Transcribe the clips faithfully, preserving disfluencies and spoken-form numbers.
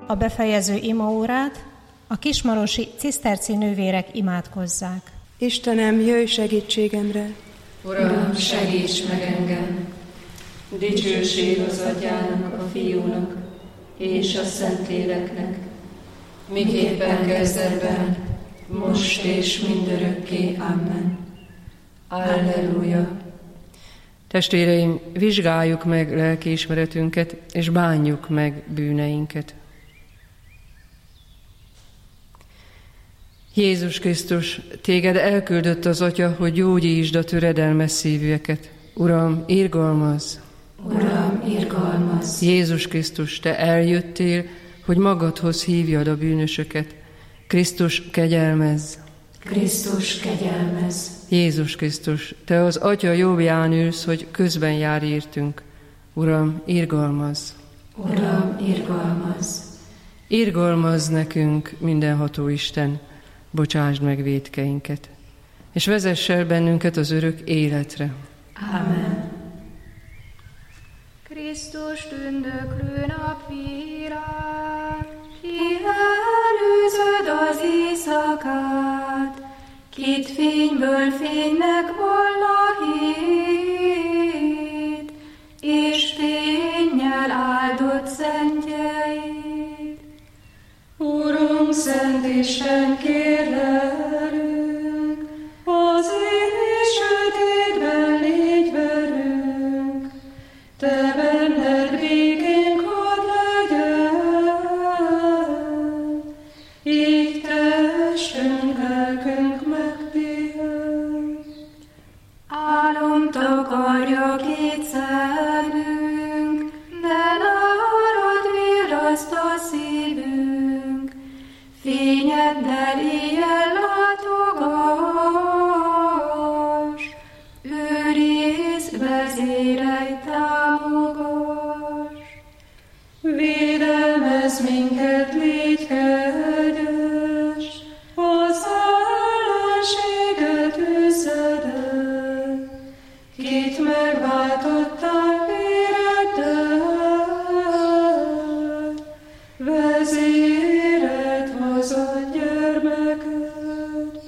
a befejező imaórát a kismarosi ciszterci nővérek imádkozzák. Istenem, jöjj segítségemre! Uram, segíts meg engem! Dicsőség az Atyának, a Fiúnak és a Szentléleknek, miképpen kezdetben, most és mindörökké. Amen. Alleluja! Testvéreim, vizsgáljuk meg lelkiismeretünket, és bánjuk meg bűneinket. Jézus Krisztus, téged elküldött az Atya, hogy gyógyítsd a töredelmes szívűeket. Uram, irgalmazz! Uram, irgalmazz! Jézus Krisztus, te eljöttél, hogy magadhoz hívjad a bűnösöket. Krisztus, kegyelmezz! Krisztus, kegyelmezz! Jézus Krisztus, te az Atya jobbján ülsz, hogy közben jár értünk. Uram, irgalmazz! Uram, irgalmazz! Irgalmazz nekünk, mindenható Isten, bocsásd meg vétkeinket, és vezess el bennünket az örök életre. Amen. Krisztus tündöklő napvilág, ki előzöd az éjszakát, kit fényből fénynek vall a hét, és fénnyel áldott szentjeit. Urunk, Szent Isten, kérlelünk, az éjs sötétben légy velünk, te benned békénk hadd legyen, így testünk, lelkünk megpihen. Álom takarja két szemünk, de nárad virraszt a szívünk, fényeddel éjjel látogass, őrizd, vezérelj, támogass. Védelmezz minket, légy kegyes, az ellenséget üszed el, kit megváltottál véreddel, vezéred hozott gyermeked.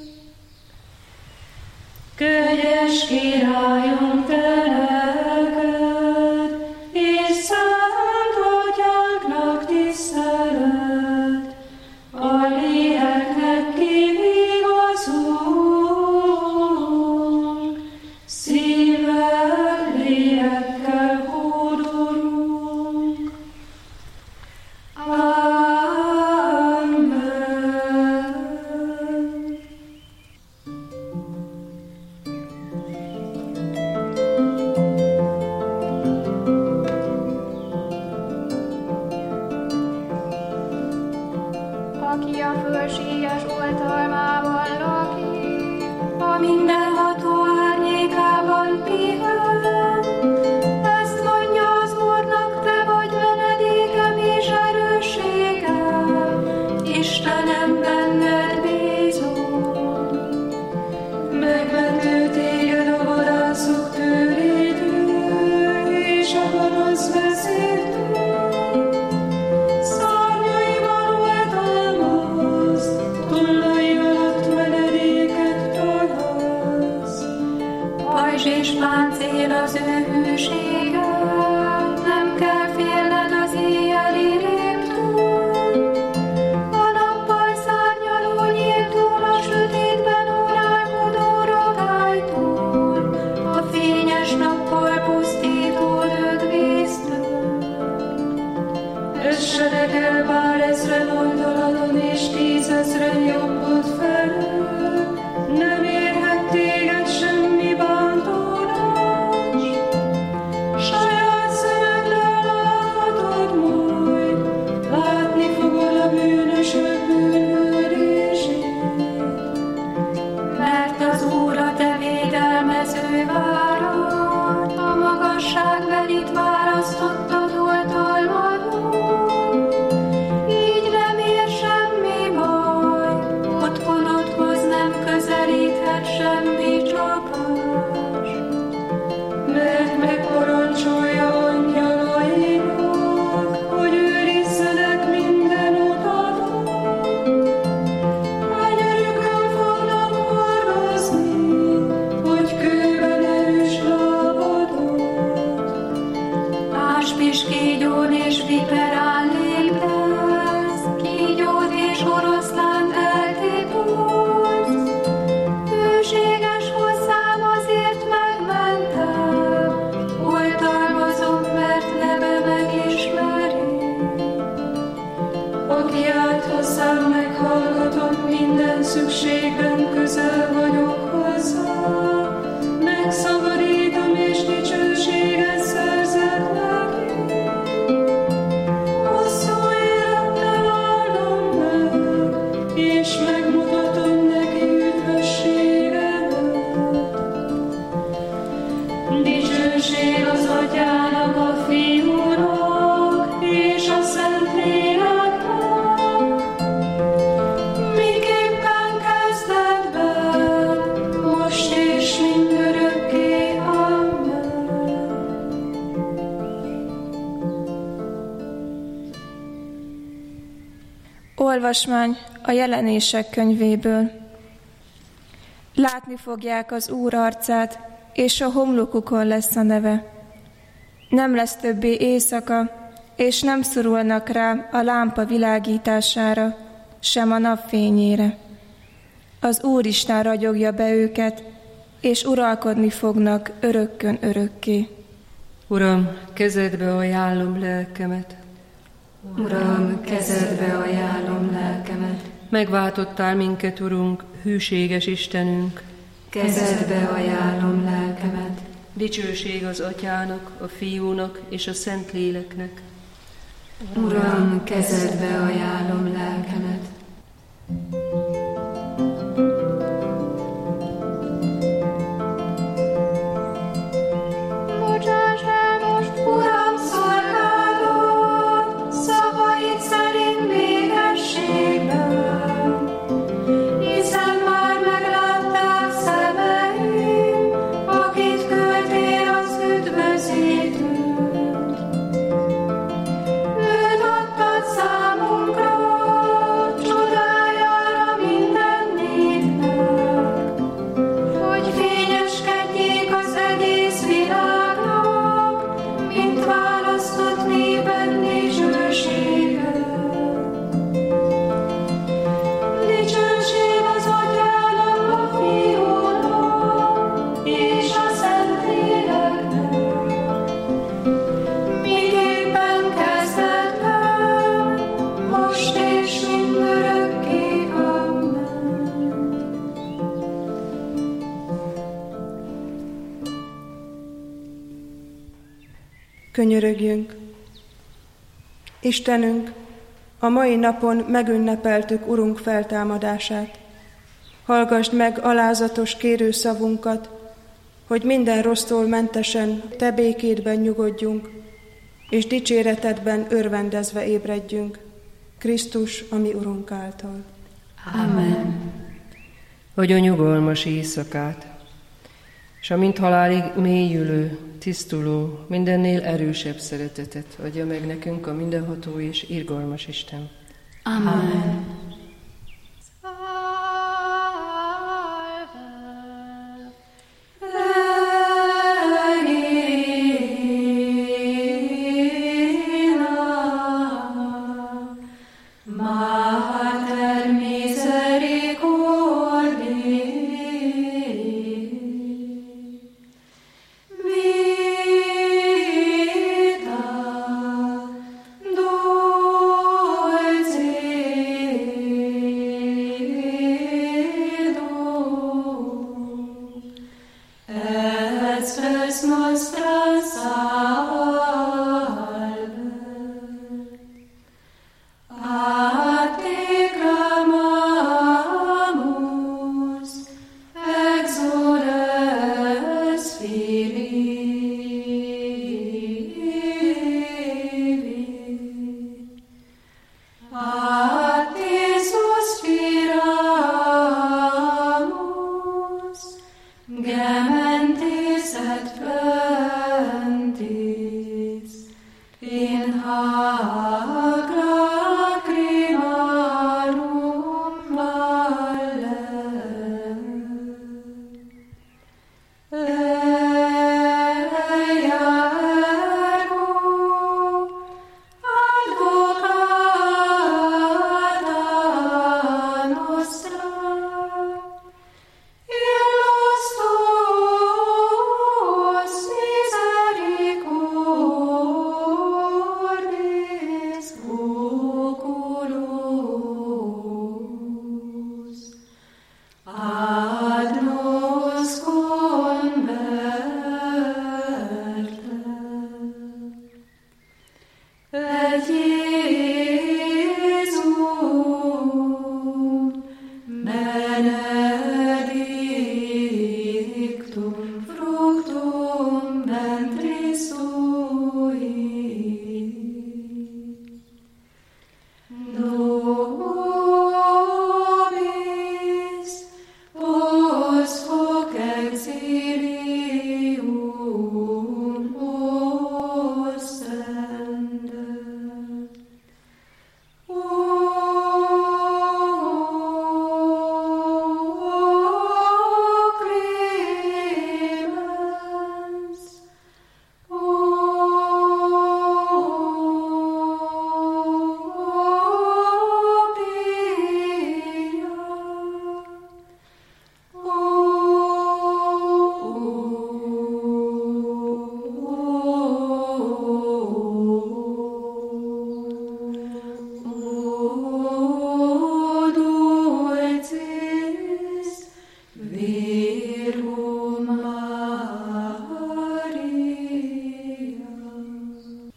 Kegyes Királyunk, te neked, és Szent Atyánknak tisztelet, a léleknek kivigazunk, szívvel, lélekkel hódolunk. Amen. Aki a fölséges oltalmában lakik, a mindenható árnyékában pihen. Ezt mondja az Úrnak, te vagy menedékem és erősségem, Istenem, benned bízom. Megmentő téged a vadászok tőrétől, és a gonosz vezértől. Szárnyaival oltalmazd, tollai alatt menedéket találsz. Pajzs és páncél az ő hűsége, nem kell félned az éjjeli rémtől. A nappal szárnyaló nyíltól, a sötétben órálkodó rogálytól, a fényes nappal pusztító dögvésztől. Essenek el bár ezren oldaladon, és tízezren jobbod felől, nem érhet téged semmi bántólás. Saját szemeddel láthatod majd, látni fogod a bűnösök bűnhődését. Mert az Úr a te védelmező várad, a magasságbelit választottad oltalmadon. Így nem ér semmi baj, otthonodhoz nem közelít hozzám meghallgatott, minden szükségben közel vagyok hozzá. Megszabadítom és dicsőséget szerzek neki. Hosszú élettel áldom meg, és megmutatom neki üdvösségemet. Dicsőség az Atyának, a Fiúnak és a Szentléleknek, miképpen kezdetben, most és mindörökké. Amen. Olvasmány a Jelenések könyvéből. Látni fogják az Úr arcát, és a homlokukon lesz a neve. Nem lesz többé éjszaka, és nem szorulnak rá a lámpa világítására, sem a napfényére. Az Úristen ragyogja be őket, és uralkodni fognak örökkön örökké. Uram, kezedbe ajánlom lelkemet. Uram, kezedbe ajánlom lelkemet. Megváltottál minket, Urunk, hűséges Istenünk. Kezedbe ajánlom lelkemet. Dicsőség az Atyának, a Fiúnak és a Szentléleknek. Uram, kezedbe ajánlom lelkemet. Bocsáss el most, Uram, szolgálod, szavaid szerint békességben, hiszen már meglátták szemeim, akit küldtél az üdvözítőt. Őt adtad számunkra, csodájára minden népnek, hogy fényeskedjék az egész világnak, mint választott népen dicsősége. Dicsőség az Atyának, a Fiúnak és a Szentléleknek, miképpen kezdetben, most és mindörökké. Amen. Könyörögjünk! Istenünk, a mai napon megünnepeltük Urunk feltámadását. Hallgasd meg alázatos kérő szavunkat, hogy minden rossztól mentesen Te békédben nyugodjunk, és dicséretedben örvendezve ébredjünk, Krisztus, a mi Urunk által. Amen. Hogy a nyugalmas éjszakát, és a mint halálig mélyülő, tisztuló, mindennél erősebb szeretetet adja meg nekünk a mindenható és irgalmas Isten. Amen. Mater misericordiae, vita dulcis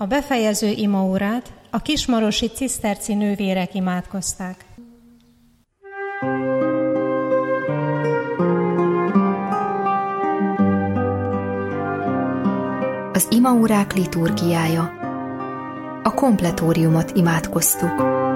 A befejező imaórát a kismarosi ciszterci nővérek imádkozták. Az imaórák liturgiája. A kompletóriumot imádkoztuk.